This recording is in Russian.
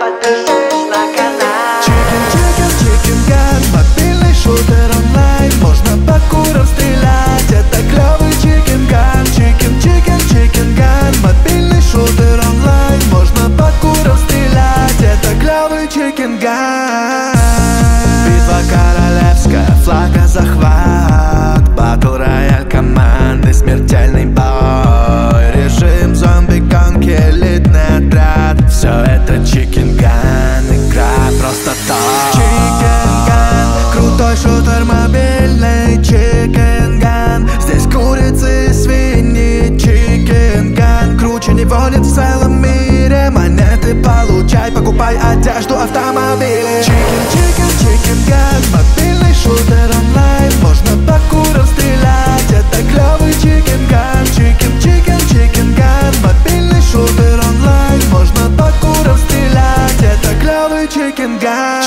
подпишись на канал. Chicken Gun, мобильный шутер онлайн. Можно по курам стрелять, это клёвый Chicken Gun. Chicken Gun, мобильный шутер онлайн. Можно по курам стрелять, это клёвый Chicken Gun. Битва королевская, флага захват. Батл рояль команды, смертельный бой. Режим зомби-гонки, элитный отряд. Все это Chicken Gun, игра просто топ. Chicken Gun, крутой шутер мобильный. Chicken Gun, здесь курицы и свиньи. Chicken Gun, круче него нет в целом мире. Монеты получай, покупай одежду, автомобили. Chicken Gun, мобильный шутер онлайн. Можно по курам стрелять, это клёвый Chicken Gun. Chicken Gun, мобильный шутер онлайн. Можно по курам стрелять, это клёвый Chicken Gun.